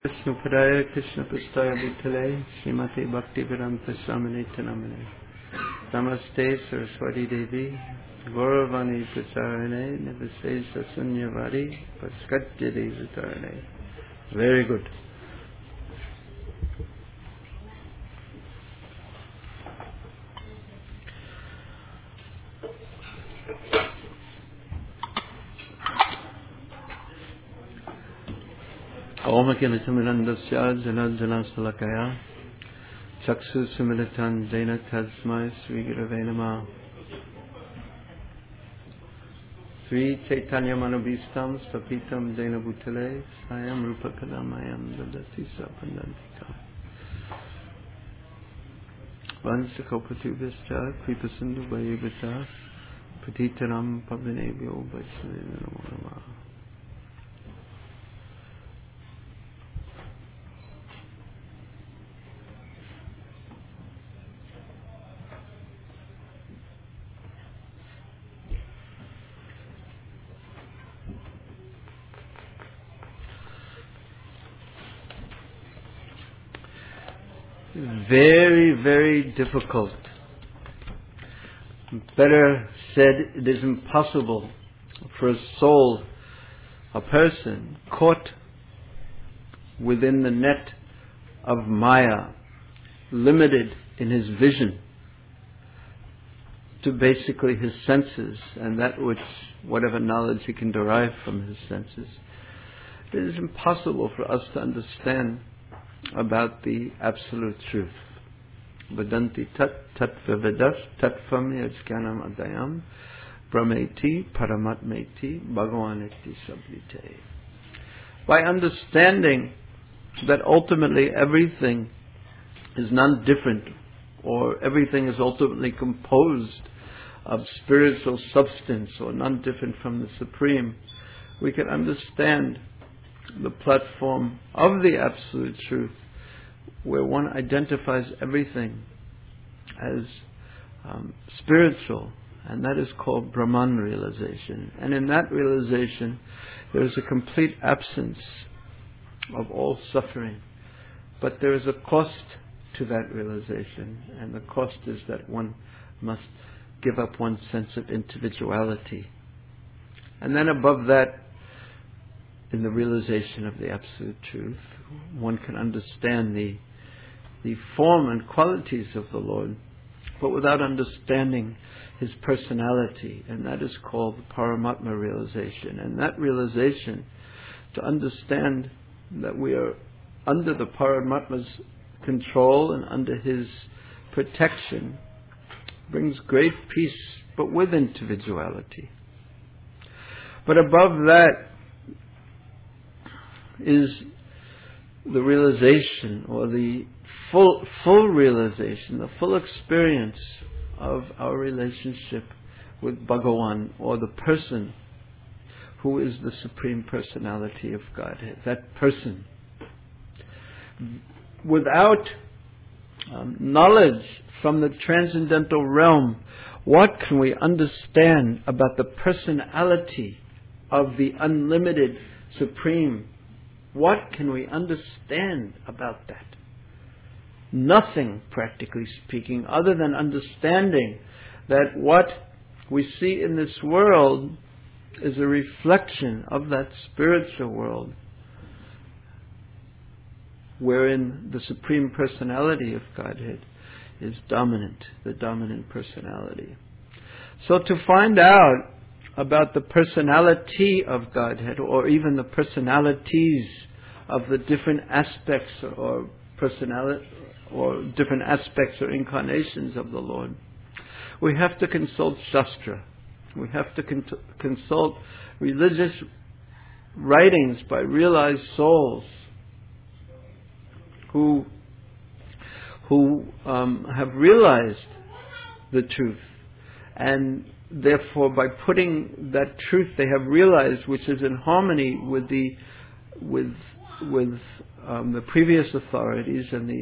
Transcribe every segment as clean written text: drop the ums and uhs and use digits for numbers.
Krishnapadaya Krishnapastaya Bhutale Srimati Bhaktivedanta Swaminiti Namane Namaste Saraswati Devi Gauravani Pracharane Navasesa Sunyavadi Paskatya Devatarane. Very good. Om Akilitamirandasya Janal Janastalakaya Chaksu Similitan Jaina Tasmai Sri Gurave Namah. Sri Chaitanya Manobhistam Stapitam Jaina Bhutale Sayam Rupa Kadamayam Dadati Sapandantika Vansakopatubhascha Kripasindu Vayivata Patitaram Pavinebhyo Vaishnavena Namo Namah. Very, very difficult. Better said, it is impossible for a soul, a person, caught within the net of Maya, limited in his vision to basically his senses and that which, whatever knowledge he can derive from his senses. It is impossible for us to understand about the absolute truth. Vadanti tat tatvavedas tatvam yajkanam adayam brahmeti paramatmeti bhagavaneti sablite. By understanding that ultimately everything is non-different, or everything is ultimately composed of spiritual substance, or non-different from the Supreme, we can understand the platform of the Absolute Truth, where one identifies everything as spiritual, and that is called Brahman realization. And in that realization, there is a complete absence of all suffering. But there is a cost to that realization, and the cost is that one must give up one's sense of individuality. And then above that, in the realization of the Absolute Truth, one can understand the form and qualities of the Lord, but without understanding His personality, and that is called Paramatma realization. And that realization, to understand that we are under the Paramatma's control and under His protection, brings great peace, but with individuality. But above that is the realization, or the full realization, the full experience of our relationship with Bhagawan, or the person who is the Supreme Personality of Godhead. That person. Without knowledge from the transcendental realm, what can we understand about the personality of the unlimited Supreme? What can we understand about that? Nothing, practically speaking, other than understanding that what we see in this world is a reflection of that spiritual world, wherein the Supreme Personality of Godhead is dominant, the dominant personality. So to find out about the personality of Godhead, or even the personalities of the different aspects or personality, or different aspects or incarnations of the Lord, we have to consult Shastra. We have to consult religious writings by realized souls who have realized the truth, and therefore by putting that truth they have realized, which is in harmony with the previous authorities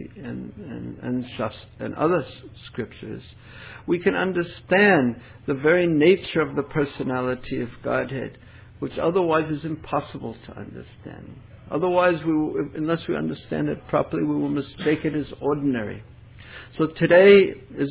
and other scriptures, we can understand the very nature of the personality of Godhead, which otherwise is impossible to understand. Otherwise, unless we understand it properly, we will mistake it as ordinary. So today is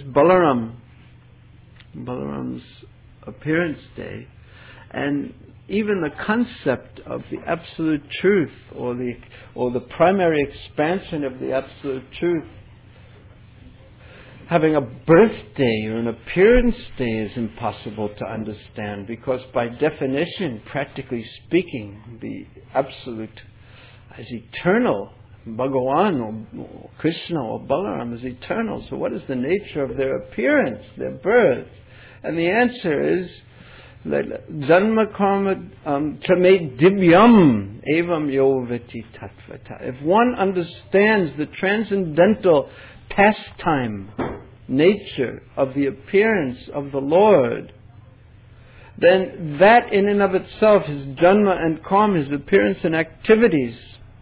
Balaram's appearance day, and even the concept of the absolute truth, or the primary expansion of the absolute truth, having a birthday or an appearance day is impossible to understand, because by definition, practically speaking, the absolute is eternal. Bhagavan or Krishna or Balaram is eternal. So what is the nature of their appearance, their birth? And the answer is Janma karma trame divyam evam yovati tatvata. If one understands the transcendental pastime nature of the appearance of the Lord, then that in and of itself, his janma and karma, his appearance and activities,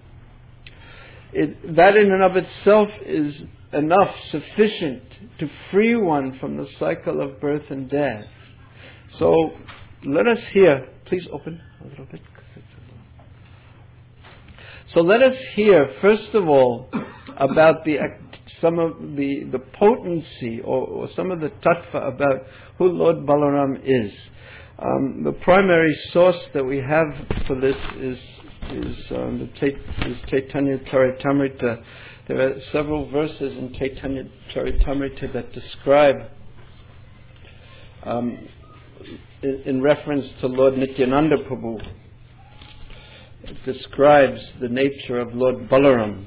that in and of itself is enough, sufficient to free one from the cycle of birth and death. So let us hear, please open a little bit. So let us hear, first of all, about some of the potency or some of the tattva about who Lord Balaram is. The primary source that we have for this is Chaitanya Charitamrita. There are several verses in Chaitanya Charitamrita that describe, in reference to Lord Nityananda Prabhu, it describes the nature of Lord Balaram.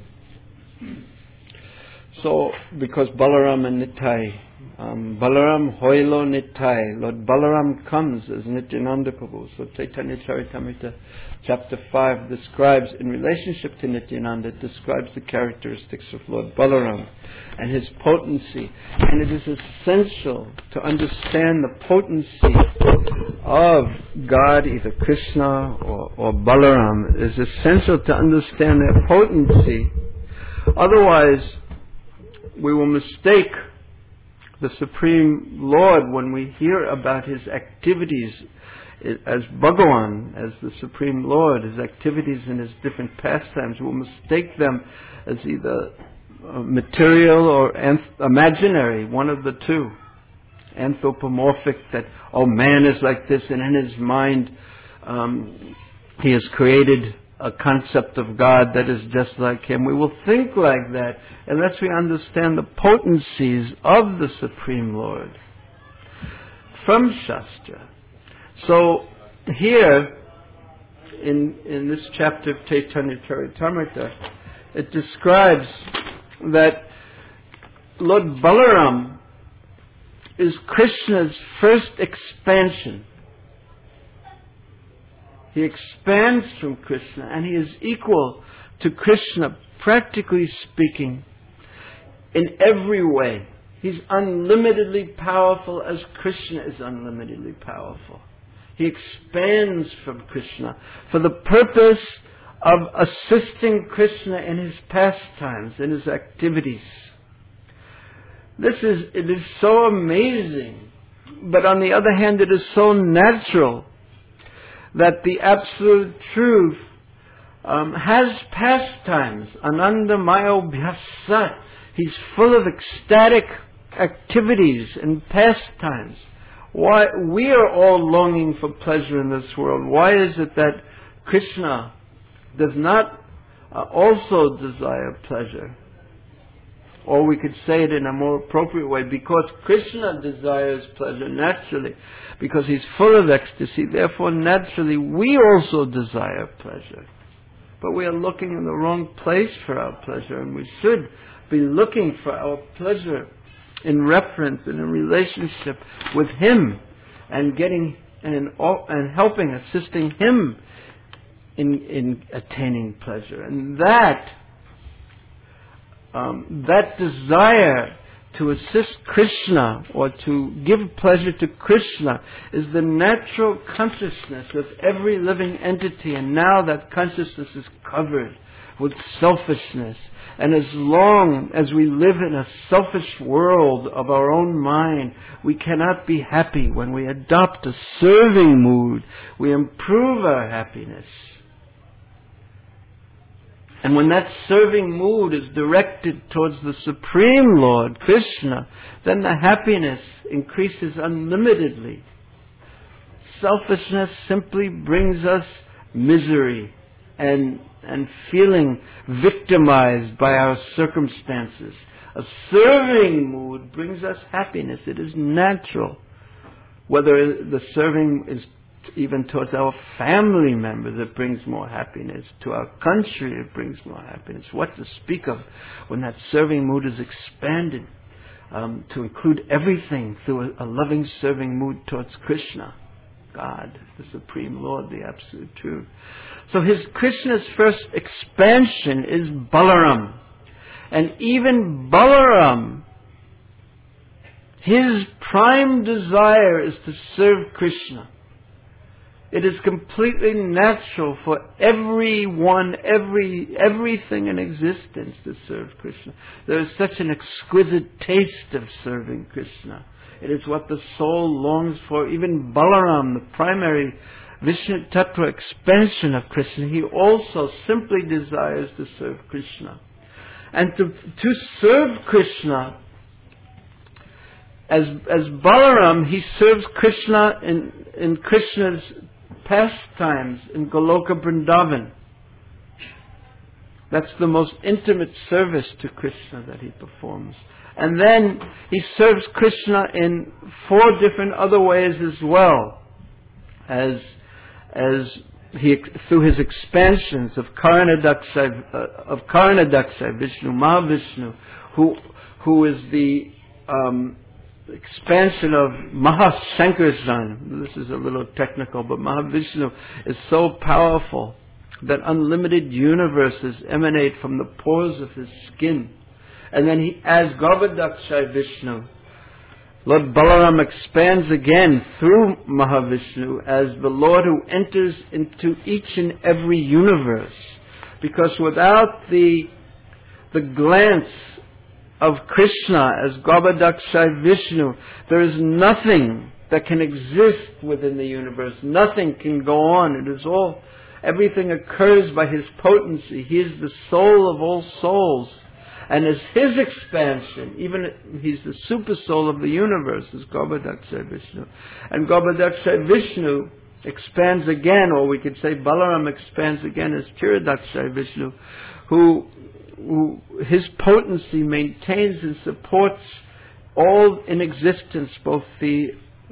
So, because Balaram and Nitai, Balaram Hoilo Nitai, Lord Balaram comes as Nityananda Prabhu. So Chaitanya Charitamrita chapter 5 describes, in relationship to Nityananda, it describes the characteristics of Lord Balaram and his potency. And it is essential to understand the potency of God, either Krishna or Balaram. It is essential to understand their potency. Otherwise, we will mistake the Supreme Lord when we hear about his activities as Bhagavan, as the Supreme Lord, his activities and his different pastimes. We will mistake them as either material or imaginary, one of the two. Anthropomorphic, that, oh, man is like this, and in his mind he has created a concept of God that is just like him. We will think like that unless we understand the potencies of the Supreme Lord from Shastra. So here in this chapter of Chaitanya Charitamrita, it describes that Lord Balaram is Krishna's first expansion. He expands from Krishna, and he is equal to Krishna, practically speaking, in every way. He's unlimitedly powerful as Krishna is unlimitedly powerful. He expands from Krishna for the purpose of assisting Krishna in his pastimes, in his activities. It is so amazing, but on the other hand, it is so natural that the Absolute Truth has pastimes. Ananda Mayo Bhyasa. He's full of ecstatic activities and pastimes. Why we are all longing for pleasure in this world? Why is it that Krishna does not also desire pleasure? Or we could say it in a more appropriate way, because Krishna desires pleasure naturally, because he's full of ecstasy, therefore naturally we also desire pleasure. But we are looking in the wrong place for our pleasure, and we should be looking for our pleasure in reference and in relationship with him, and getting and helping, assisting him in attaining pleasure. And that desire to assist Krishna or to give pleasure to Krishna is the natural consciousness of every living entity, and now that consciousness is covered with selfishness. And as long as we live in a selfish world of our own mind, we cannot be happy. When we adopt a serving mood, we improve our happiness. And when that serving mood is directed towards the Supreme Lord, Krishna, then the happiness increases unlimitedly. Selfishness simply brings us misery and feeling victimized by our circumstances. A serving mood brings us happiness. It is natural. Whether the serving is even towards our family members, it brings more happiness. To our country, it brings more happiness. What to speak of when that serving mood is expanded to include everything through a loving serving mood towards Krishna, God, the Supreme Lord, the Absolute Truth. So Krishna's first expansion is Balaram. And even Balaram, his prime desire is to serve Krishna. It is completely natural for everyone, everything in existence to serve Krishna. There is such an exquisite taste of serving Krishna. It is what the soul longs for. Even Balaram, the primary Vishnu Tattva expansion of Krishna, he also simply desires to serve Krishna. And to serve Krishna, as Balaram, he serves Krishna in Krishna's pastimes in Goloka Vrindavan. That's the most intimate service to Krishna that he performs. And then he serves Krishna in 4 different other ways as well, as he, through his expansions of Karanadaksha, Vishnu, Mahavishnu, who is the expansion of Mahasankarsan. This is a little technical, but Mahavishnu is so powerful that unlimited universes emanate from the pores of his skin. And then as Garbhadaksha Vishnu, Lord Balaram expands again through Mahavishnu as the Lord who enters into each and every universe. Because without the glance of Krishna as Garbhadaksha Vishnu, there is nothing that can exist within the universe. Nothing can go on. It is all, everything occurs by his potency. He is the soul of all souls. And as his expansion, even he's the super soul of the universe, is Garbhadaksha Vishnu. And Garbhadaksha Vishnu expands again, or we could say Balaram expands again as Chiradaksha Vishnu, who his potency maintains and supports all in existence, both the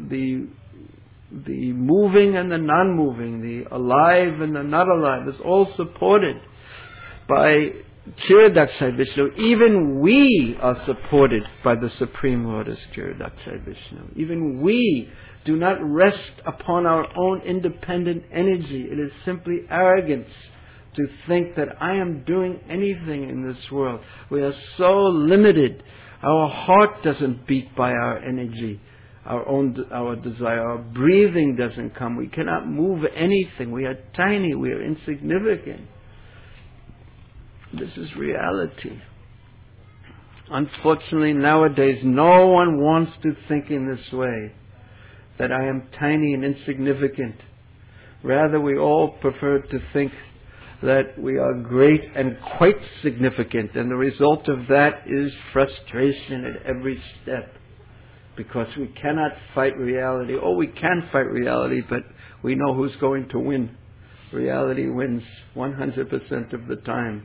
moving and the non-moving, the alive and the not alive, is all supported by Chiradaksha Vishnu. Even we are supported by the Supreme Lord as Chiradaksha Vishnu. Even we do not rest upon our own independent energy. It is simply arrogance to think that I am doing anything in this world. We are so limited. Our heart doesn't beat by our energy, our desire. Our breathing doesn't come. We cannot move anything. We are tiny. We are insignificant. This is reality. Unfortunately, nowadays, no one wants to think in this way, that I am tiny and insignificant. Rather, we all prefer to think that we are great and quite significant, and the result of that is frustration at every step, because we cannot fight reality. Oh, we can fight reality, but we know who's going to win. Reality wins 100% of the time.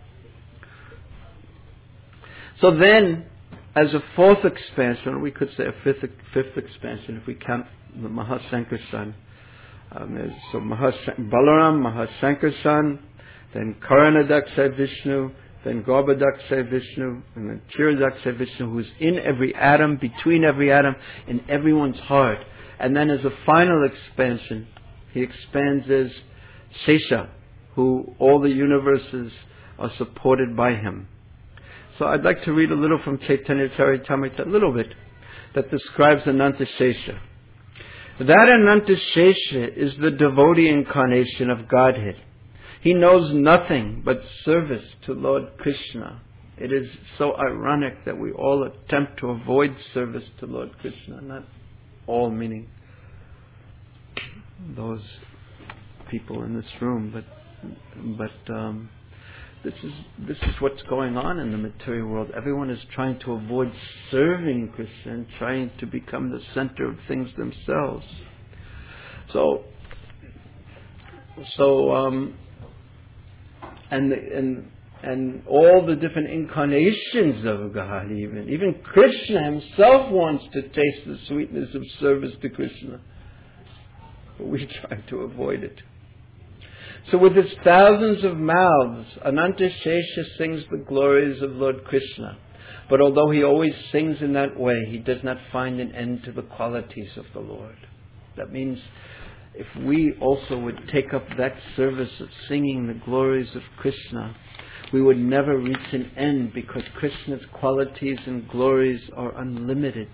So then, as a 4th expansion, we could say a 5th expansion if we count the Mahasankarsan. So Balaram, Mahasankarsan, then Karanadaksha Vishnu, then Garbhadaksha Vishnu, and then Chiradaksha Vishnu, who is in every atom, between every atom, in everyone's heart. And then as a final expansion, he expands as Sesha, who all the universes are supported by him. So I'd like to read a little from Chaitanya Charitamrita, a little bit, that describes Ananta Shesha. That Ananta Shesha is the devotee incarnation of Godhead. He knows nothing but service to Lord Krishna. It is so ironic that we all attempt to avoid service to Lord Krishna. Not all, meaning those people in this room, but This is what's going on in the material world. Everyone is trying to avoid serving Krishna and trying to become the center of things themselves. And all the different incarnations of God, even Krishna himself wants to taste the sweetness of service to Krishna, but we try to avoid it. So with his thousands of mouths, Anantashesha sings the glories of Lord Krishna. But although he always sings in that way, he does not find an end to the qualities of the Lord. That means if we also would take up that service of singing the glories of Krishna, we would never reach an end, because Krishna's qualities and glories are unlimited.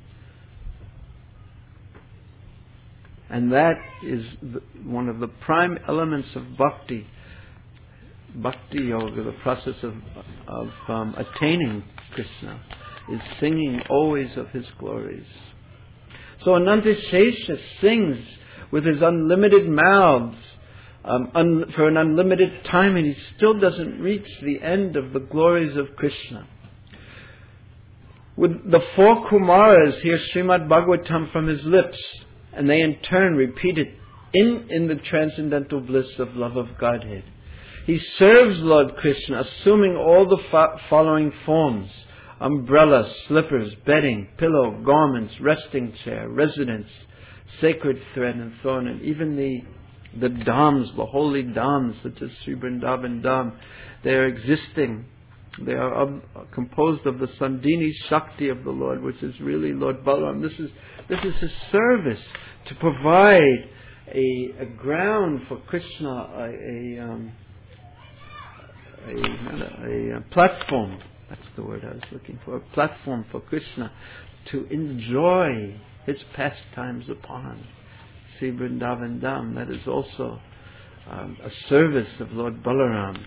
And that is one of the prime elements of bhakti. Bhakti yoga, the process of attaining Krishna, is singing always of his glories. So Anantashesha sings with his unlimited mouths for an unlimited time, and he still doesn't reach the end of the glories of Krishna. With the four Kumaras hear Srimad Bhagavatam from his lips, and they in turn repeat it in the transcendental bliss of love of Godhead. He serves Lord Krishna, assuming all the following forms: umbrella, slippers, bedding, pillow, garments, resting chair, residence, sacred thread and thorn, and even the dhams, the holy dhams, such as Sri Vrindavan Dham. They are existing. They are composed of the Sandhini Shakti of the Lord, which is really Lord Balaram. This is his service, to provide a ground for Krishna, a platform. That's the word I was looking for. A platform for Krishna to enjoy his pastimes upon. Sri Vrindavan Dham, that is also a service of Lord Balaram.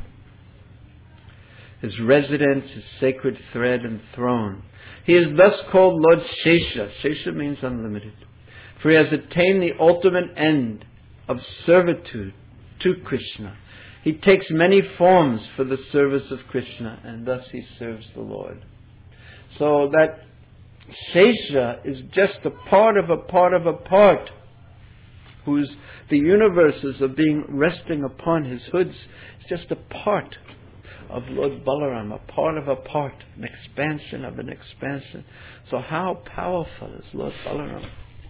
His residence, his sacred thread and throne. He is thus called Lord Shesha. Shesha means unlimited. For he has attained the ultimate end of servitude to Krishna. He takes many forms for the service of Krishna, and thus he serves the Lord. So that Shesha is just a part of a part of a part, whose the universes of being resting upon his hoods is just a part of Lord Balaram, a part of a part, an expansion of an expansion. So how powerful is Lord Balaram?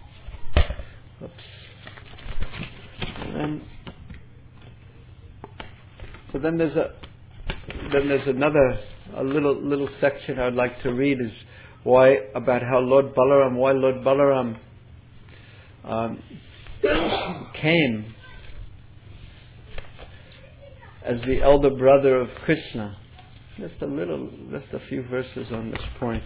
So then there's another little section I'd like to read, is about how Lord Balaram came as the elder brother of Krishna. Just a few verses on this point.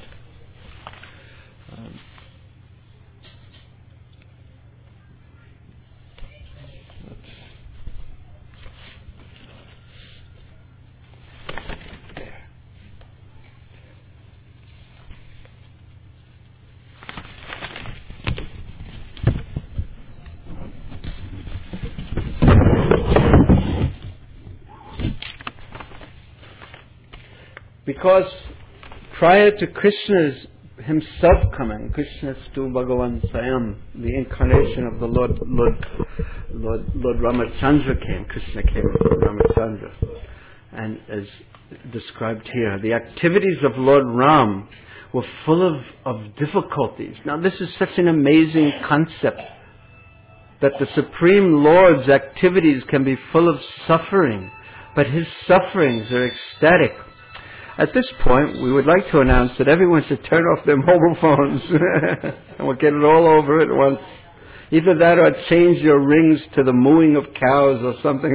Because prior to Krishna's himself coming, Krishna Stu Bhagavan Sayam, the incarnation of the Lord Ramachandra came. Krishna came from Ramachandra. And as described here, the activities of Lord Ram were full of difficulties. Now this is such an amazing concept, that the Supreme Lord's activities can be full of suffering, but his sufferings are ecstatic. At this point, we would like to announce that everyone should turn off their mobile phones and we'll get it all over at once. Either that or change your rings to the mooing of cows or something.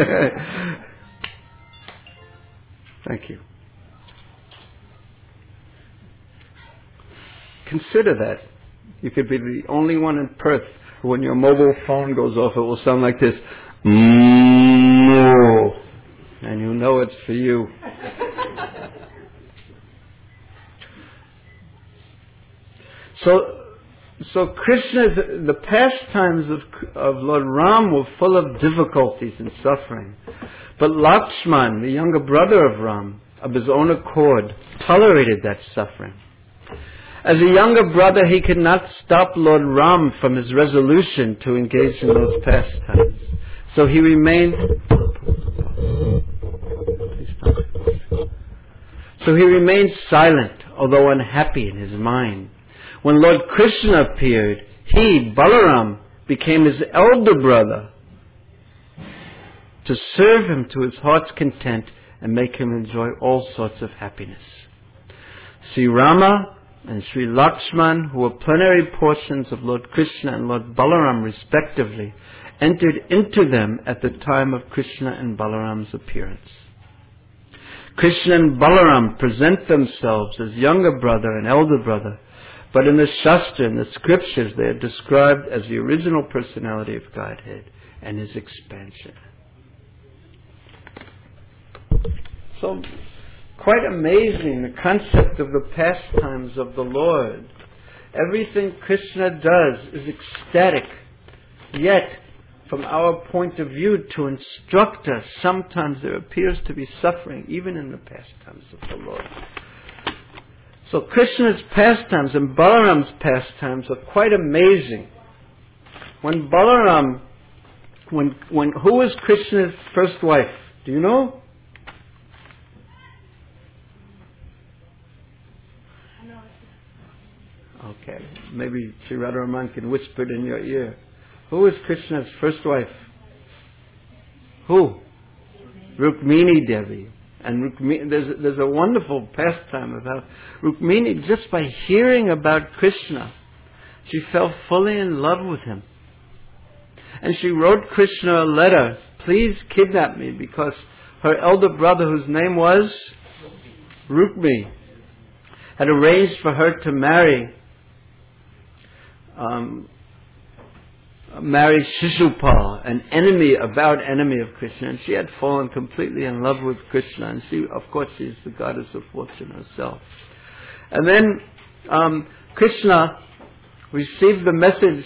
Thank you. Consider that. You could be the only one in Perth who, when your mobile phone goes off, it will sound like this. No. And you know it's for you. So the pastimes of Lord Ram were full of difficulties and suffering. But Lakshman, the younger brother of Ram, of his own accord, tolerated that suffering. As a younger brother, he could not stop Lord Ram from his resolution to engage in those pastimes. So he remained silent, although unhappy in his mind. When Lord Krishna appeared, he, Balaram, became his elder brother to serve him to his heart's content and make him enjoy all sorts of happiness. Sri Rama and Sri Lakshman, who were plenary portions of Lord Krishna and Lord Balaram respectively, entered into them at the time of Krishna and Balaram's appearance. Krishna and Balaram present themselves as younger brother and elder brother, but in the Shastra, in the scriptures, they are described as the original personality of Godhead and his expansion. So, quite amazing, the concept of the pastimes of the Lord. Everything Krishna does is ecstatic, yet, from our point of view, to instruct us, sometimes there appears to be suffering, even in the pastimes of the Lord. So Krishna's pastimes and Balaram's pastimes are quite amazing. When Balaram, who was Krishna's first wife? Do you know? Okay, maybe Sri Radharaman can whisper it in your ear. Who was Krishna's first wife? Who? Rukmini Devi. And Rukmini, there's a wonderful pastime of how Rukmini, just by hearing about Krishna, she fell fully in love with him. And she wrote Krishna a letter, please kidnap me, because her elder brother, whose name was Rukmi, had arranged for her to marry Shishupal, an avowed enemy of Krishna, and she had fallen completely in love with Krishna, and she, of course, she's the goddess of fortune herself. And then Krishna received the message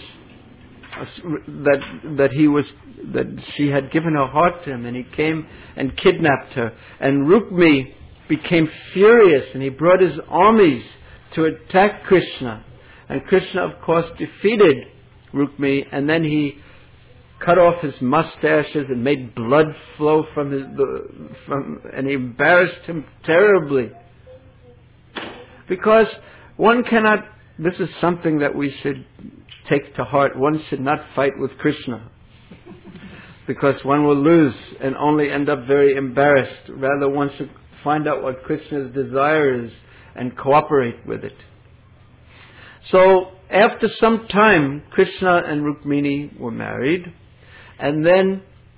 that she had given her heart to him, and he came and kidnapped her. And Rukmi became furious, and he brought his armies to attack Krishna. And Krishna, of course, defeated Rukmi, and then he cut off his mustaches and made blood flow and he embarrassed him terribly. Because one cannot, this is something that we should take to heart, one should not fight with Krishna. Because one will lose and only end up very embarrassed. Rather, one should find out what Krishna's desire is and cooperate with it. So, after some time, Krishna and Rukmini were married, and then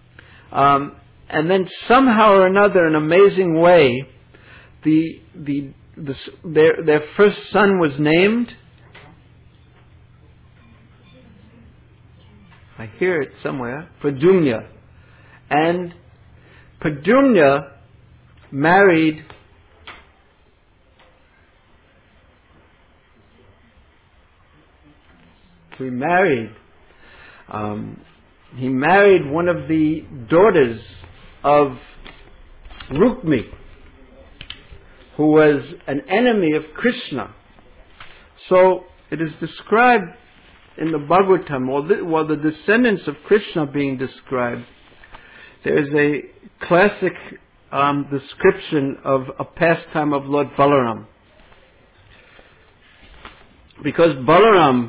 somehow or another, in an amazing way, their first son was named. I hear it somewhere. Pradyumna, and Pradyumna married He married one of the daughters of Rukmi, who was an enemy of Krishna. So it is described in the Bhagavatam, while the descendants of Krishna being described, there is a classic description of a pastime of Lord Balaram. Because Balaram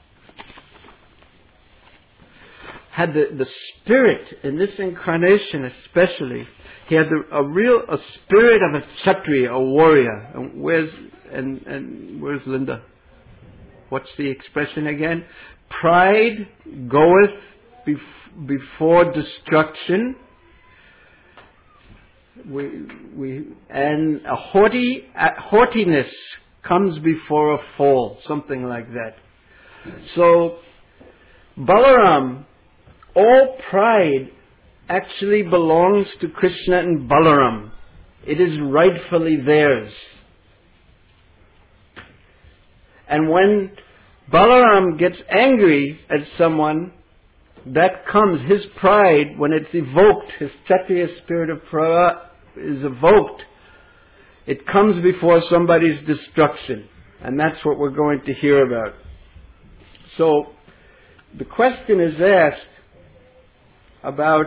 had the spirit, in this incarnation especially, he had a spirit of a Kshatriya, a warrior. And where's Linda? What's the expression again? Pride goeth before destruction, and haughtiness comes before a fall, something like that. So Balaram, all pride actually belongs to Krishna and Balaram. It is rightfully theirs. And when Balaram gets angry at someone, that comes, his pride, when it's evoked, his Kshatriya spirit of pride is evoked, it comes before somebody's destruction. And that's what we're going to hear about. So, the question is asked about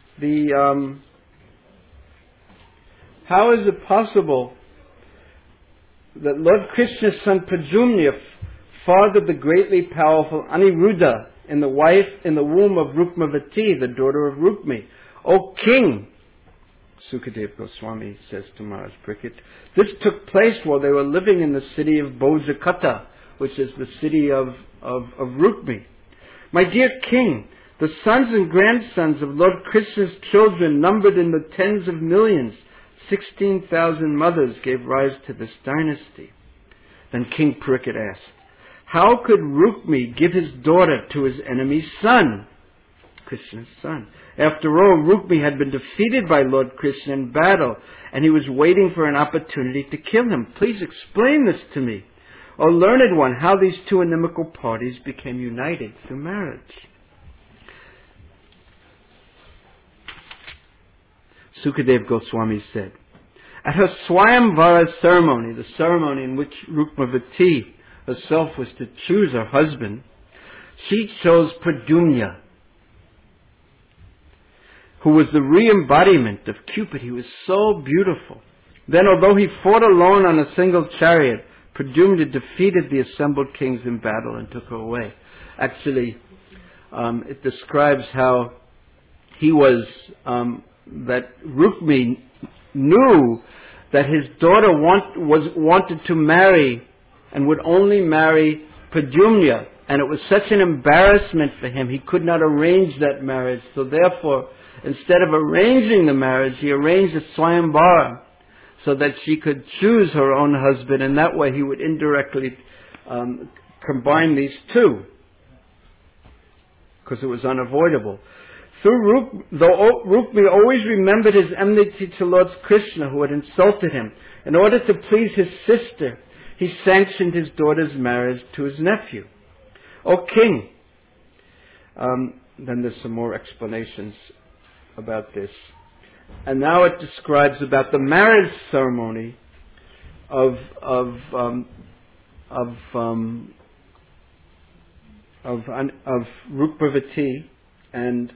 how is it possible that Lord Krishna's son Pradyumna fathered the greatly powerful Aniruddha in the womb of Rukmavati, the daughter of Rukmi? O king, Sukadeva Goswami says to Maharaj Parikshit, this took place while they were living in the city of Bhojakata, which is the city of Rukmi. My dear king, the sons and grandsons of Lord Krishna's children numbered in the tens of millions. 16,000 mothers gave rise to this dynasty. Then King Parikshit asked, how could Rukmi give his daughter to his enemy's son, Krishna's son? After all, Rukmi had been defeated by Lord Krishna in battle, and he was waiting for an opportunity to kill him. Please explain this to me. O learned one, how these two inimical parties became united through marriage. Sukadeva Goswami said, at her Swayamvara ceremony, the ceremony in which Rukmavati herself was to choose her husband, she chose Pradyumna, who was the re-embodiment of Cupid. He was so beautiful. Then, although he fought alone on a single chariot, Pradyumna defeated the assembled kings in battle and took her away. Actually, it describes how he was, that Rukmi knew that his daughter wanted to marry and would only marry Pradyumna. And it was such an embarrassment for him, he could not arrange that marriage. So therefore, instead of arranging the marriage, he arranged a Swayamvara so that she could choose her own husband, and that way he would indirectly combine these two, because it was unavoidable. Though Rukmi always remembered his enmity to Lord Krishna, who had insulted him, in order to please his sister, he sanctioned his daughter's marriage to his nephew. O king, then there's some more explanations about this. And now it describes about the marriage ceremony of Rukmavati and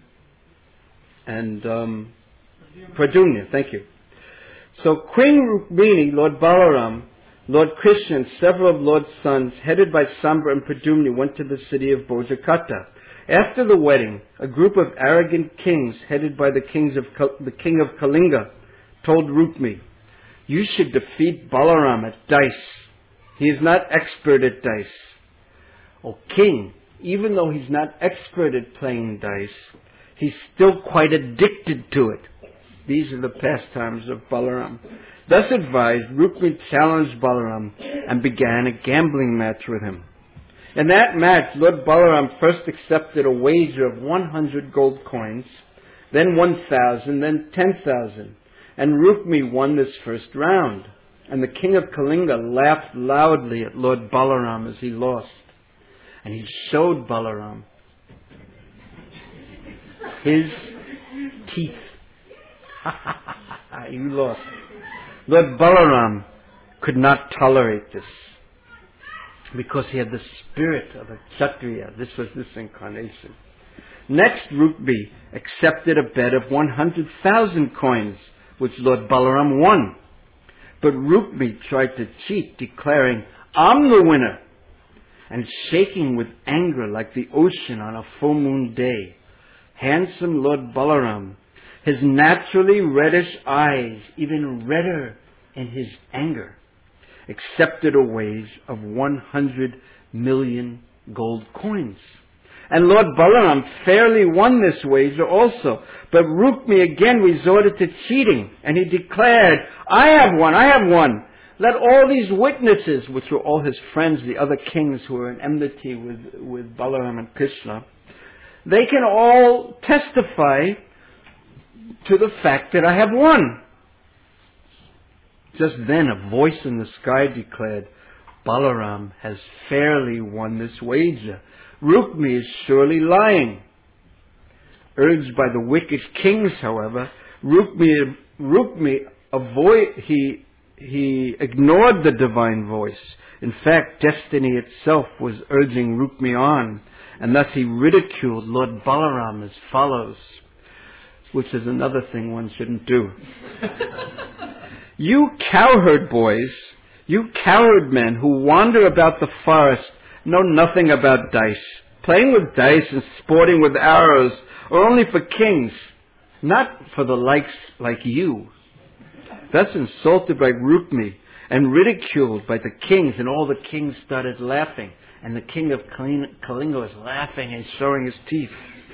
Pradyumna. Thank you. So Queen Rukmini, Lord Balaram, Lord Krishna, and several of Lord's sons, headed by Sambra and Pradyumna, went to the city of Bhojakata. After the wedding, a group of arrogant kings, headed by the king of Kalinga, told Rukmi, you should defeat Balaram at dice. He is not expert at dice. O king, even though he's not expert at playing dice, he's still quite addicted to it. These are the pastimes of Balaram. Thus advised, Rukmi challenged Balaram and began a gambling match with him. In that match, Lord Balaram first accepted a wager of 100 gold coins, then 1,000, then 10,000. And Rukmi won this first round. And the king of Kalinga laughed loudly at Lord Balaram as he lost. And he showed Balaram his teeth. He lost. Lord Balaram could not tolerate this, because he had the spirit of a Kshatriya. This was this incarnation. Next, Rukmi accepted a bet of 100,000 coins, which Lord Balaram won. But Rukmi tried to cheat, declaring, I'm the winner, and shaking with anger like the ocean on a full moon day. Handsome Lord Balaram, his naturally reddish eyes, even redder in his anger, accepted a wage of 100 million gold coins. And Lord Balaram fairly won this wager also. But Rukmi again resorted to cheating, and he declared, I have won. Let all these witnesses, which were all his friends, the other kings who were in enmity with Balaram and Krishna, they can all testify to the fact that I have won. Just then a voice in the sky declared, Balaram has fairly won this wager. Rukmi is surely lying. urged by the wicked kings, however, Rukmi he ignored the divine voice. In fact, destiny itself was urging Rukmi on, and thus he ridiculed Lord Balaram as follows, which is another thing one shouldn't do. You cowherd boys, you cowherd men who wander about the forest, know nothing about dice. Playing with dice and sporting with arrows are only for kings, not for the likes like you. Thus insulted by Rukmi and ridiculed by the kings, and all the kings started laughing. And the king of Kalinga was laughing and showing his teeth.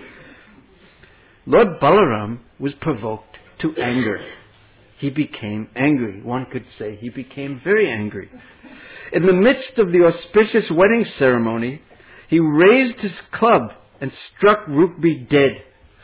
Lord Balaram was provoked to anger. He became angry. One could say he became very angry. In the midst of the auspicious wedding ceremony, he raised his club and struck Rukmi dead.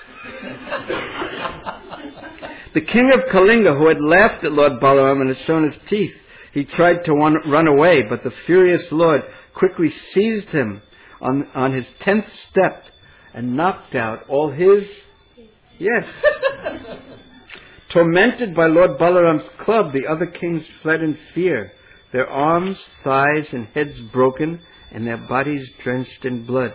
The king of Kalinga, who had laughed at Lord Balaram and had shown his teeth, he tried to run away, but the furious Lord quickly seized him on his 10th step and knocked out all his... Yes. Tormented by Lord Balaram's club, the other kings fled in fear, their arms, thighs, and heads broken, and their bodies drenched in blood.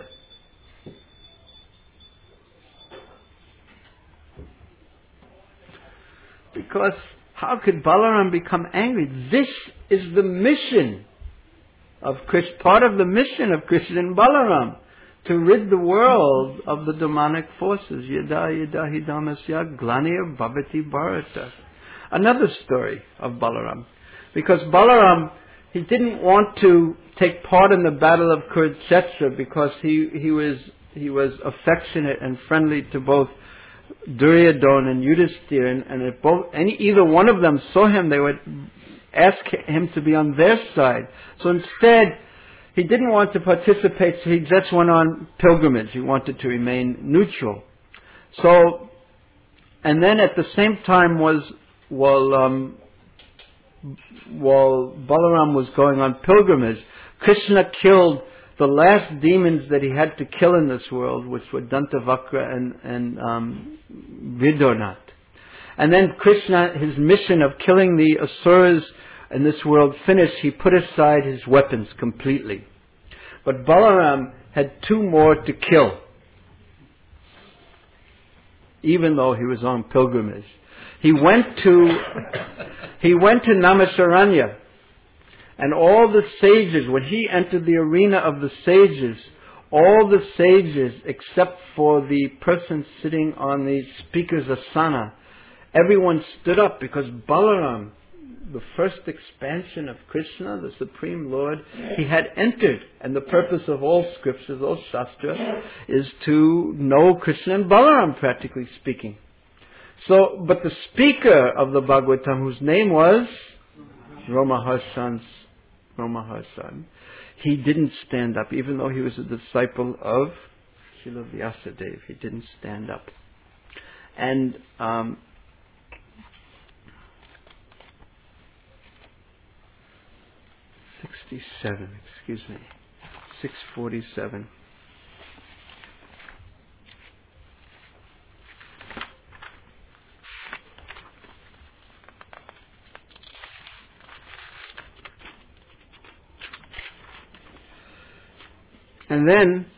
Because how could Balaram become angry? This is the mission of Krishna, part of the mission of Krishna and Balaram, to rid the world of the demonic forces. Yada yada hidamasya glanir bhavati bharata. Another story of Balaram. Because Balaram, he didn't want to take part in the battle of Kurukshetra because he was affectionate and friendly to both Duryodhana and Yudhisthira, and if either one of them saw him, they would ask him to be on their side. So instead, he didn't want to participate, so he just went on pilgrimage. He wanted to remain neutral. So, and then at the same time while Balaram was going on pilgrimage, Krishna killed the last demons that he had to kill in this world, which were Dantavakra and Vidurnath. And then Krishna, his mission of killing the Asuras in this world finished, he put aside his weapons completely. But Balaram had 2 more to kill, even though he was on pilgrimage. He went to Naimisharanya, and all the sages, when he entered the arena of the sages, all the sages, except for the person sitting on the speaker's asana, everyone stood up because Balaram, the first expansion of Krishna, the Supreme Lord, he had entered. And the purpose of all scriptures, all shastra, is to know Krishna and Balaram, practically speaking. So, but the speaker of the Bhagavatam, whose name was Romaharsan, he didn't stand up, even though he was a disciple of Srila Vyasadeva. He didn't stand up. And 647. And then,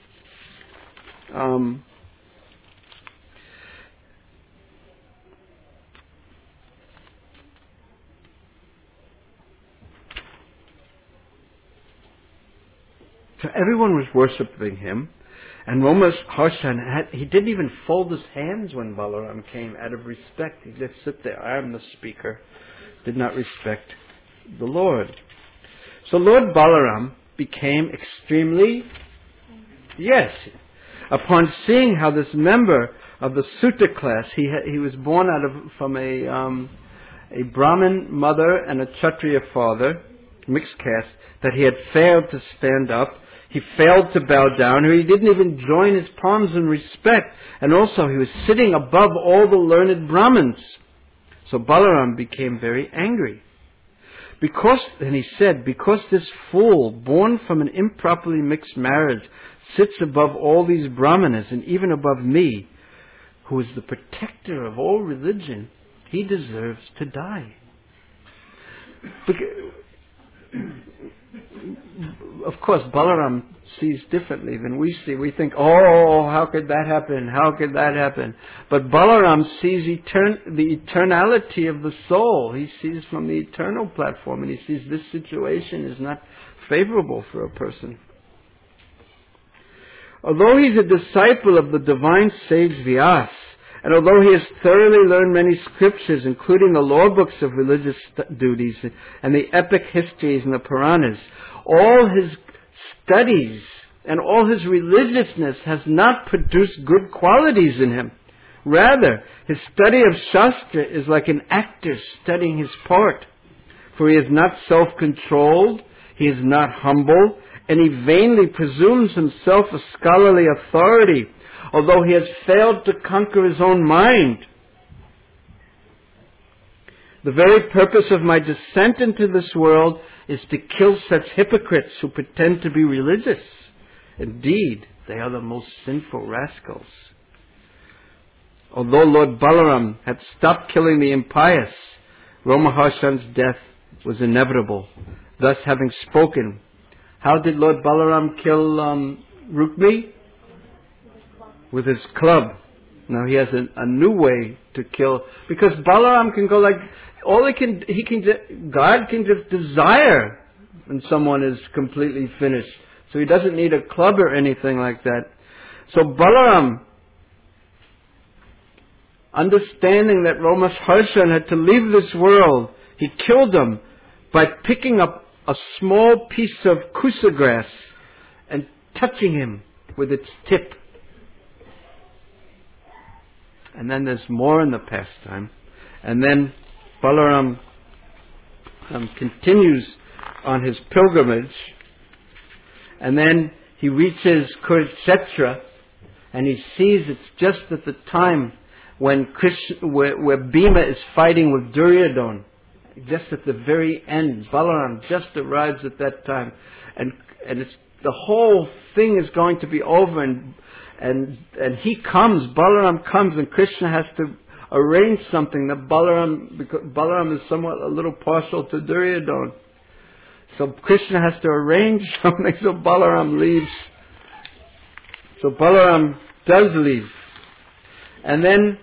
so everyone was worshipping him, and Romaharsan he didn't even fold his hands when Balaram came out of respect. He just sit there. I am the speaker. Did not respect the Lord. So Lord Balaram became extremely... Yes. Upon seeing how this member of the Sutta class, he was born from a Brahmin mother and a Kshatriya father, mixed caste, that he had failed to stand up. He failed to bow down, or he didn't even join his palms in respect. And also he was sitting above all the learned Brahmins. So Balaram became very angry. And he said, because this fool, born from an improperly mixed marriage, sits above all these brahmanas and even above me, who is the protector of all religion, he deserves to die. Of course, Balaram sees differently than we see. We think, oh, how could that happen? How could that happen? But Balaram sees the eternality of the soul. He sees from the eternal platform, and he sees this situation is not favorable for a person. Although he's a disciple of the divine sage Vyas, and although he has thoroughly learned many scriptures, including the law books of religious duties and the epic histories and the Puranas, all his studies and all his religiousness has not produced good qualities in him. Rather, his study of Shastra is like an actor studying his part. For he is not self-controlled, he is not humble, and he vainly presumes himself a scholarly authority, although he has failed to conquer his own mind. The very purpose of my descent into this world is to kill such hypocrites who pretend to be religious. Indeed, they are the most sinful rascals. Although Lord Balaram had stopped killing the impious, Romaharshan's death was inevitable. Thus, having spoken, how did Lord Balaram kill Rukmi? With his club. Now he has a new way to kill, because Balaram can go like, God can just desire when someone is completely finished. So he doesn't need a club or anything like that. So Balaram, understanding that Romaharshan had to leave this world, he killed him by picking up a small piece of kusa grass and touching him with its tip. And then there's more in the pastime. And then Balaram continues on his pilgrimage. And then he reaches Kurukshetra, and he sees it's just at the time when where Bhima is fighting with Duryodhana. Just at the very end, Balaram just arrives at that time, and it's the whole thing is going to be over, and he comes, Balaram comes, and Krishna has to arrange something that because Balaram is somewhat a little partial to Duryodhana. So Krishna has to arrange something so Balaram leaves. So Balaram does leave. And then,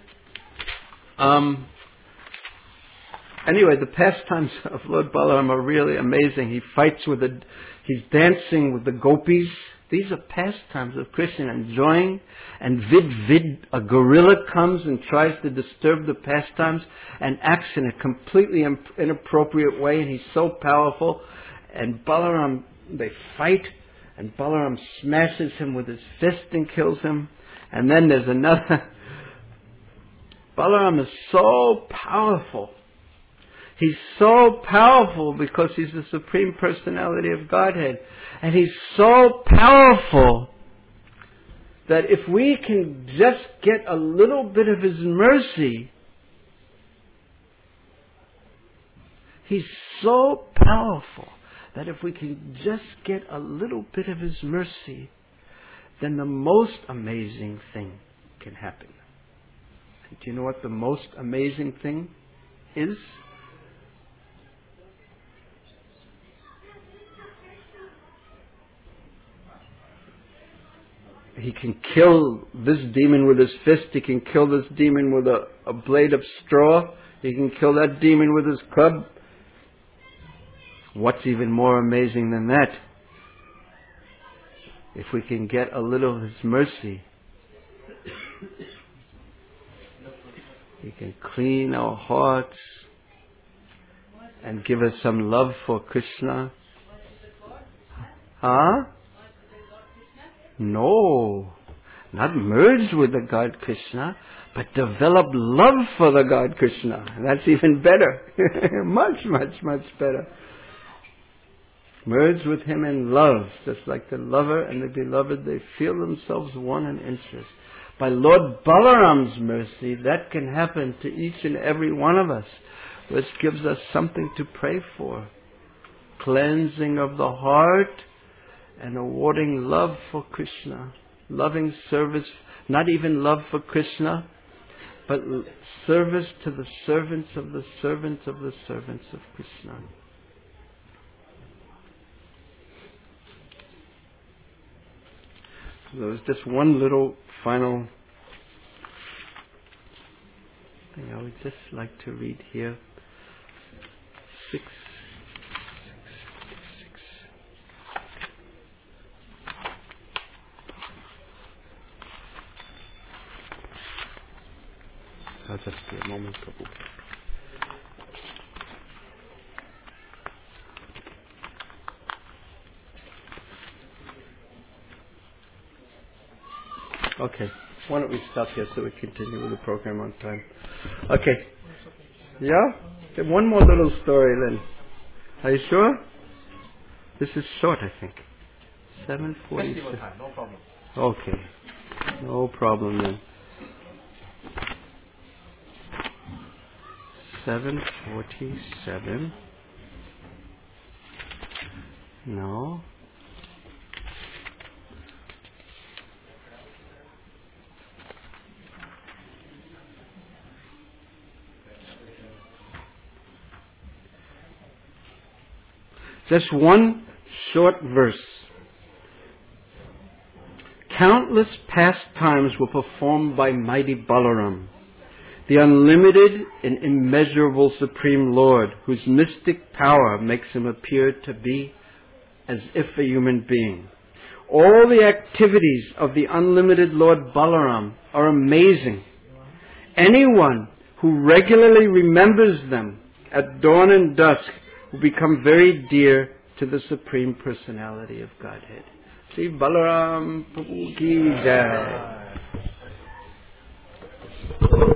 anyway, the pastimes of Lord Balaram are really amazing. He fights he's dancing with the gopis. These are pastimes of Krishna, enjoying. And a gorilla comes and tries to disturb the pastimes and acts in a completely inappropriate way, and he's so powerful. And Balaram, they fight, and Balaram smashes him with his fist and kills him. And then there's another. Balaram is so powerful. He's so powerful because he's the Supreme Personality of Godhead. And he's so powerful that if we can just get a little bit of his mercy, he's so powerful that if we can just get a little bit of his mercy, then the most amazing thing can happen. And do you know what the most amazing thing is? He can kill this demon with his fist. He can kill this demon with a blade of straw. He can kill that demon with his club. What's even more amazing than that? If we can get a little of his mercy, he can clean our hearts and give us some love for Krishna. Huh? No, not merge with the God Krishna, but develop love for the God Krishna. That's even better. Much, much, much better. Merge with him in love, just like the lover and the beloved, they feel themselves one in interest. By Lord Balaram's mercy, that can happen to each and every one of us, which gives us something to pray for. Cleansing of the heart, and awarding love for Krishna. Loving service, not even love for Krishna, but service to the servants of the servants of the servants of Krishna. There was just one little final thing I would just like to read here. 6. I'll just be a moment, Prabhu. Okay, why don't we stop here so we continue with the program on time? Okay. Yeah? One more little story then. Are you sure? This is short, I think. 7:46. Festival time, no problem. Okay. No problem then. 7:47. No. Just one short verse. Countless pastimes were performed by mighty Balaram, the unlimited and immeasurable Supreme Lord, whose mystic power makes him appear to be as if a human being. All the activities of the unlimited Lord Balaram are amazing. Anyone who regularly remembers them at dawn and dusk will become very dear to the Supreme Personality of Godhead. Sri Balaram Prabhu Ki Jai.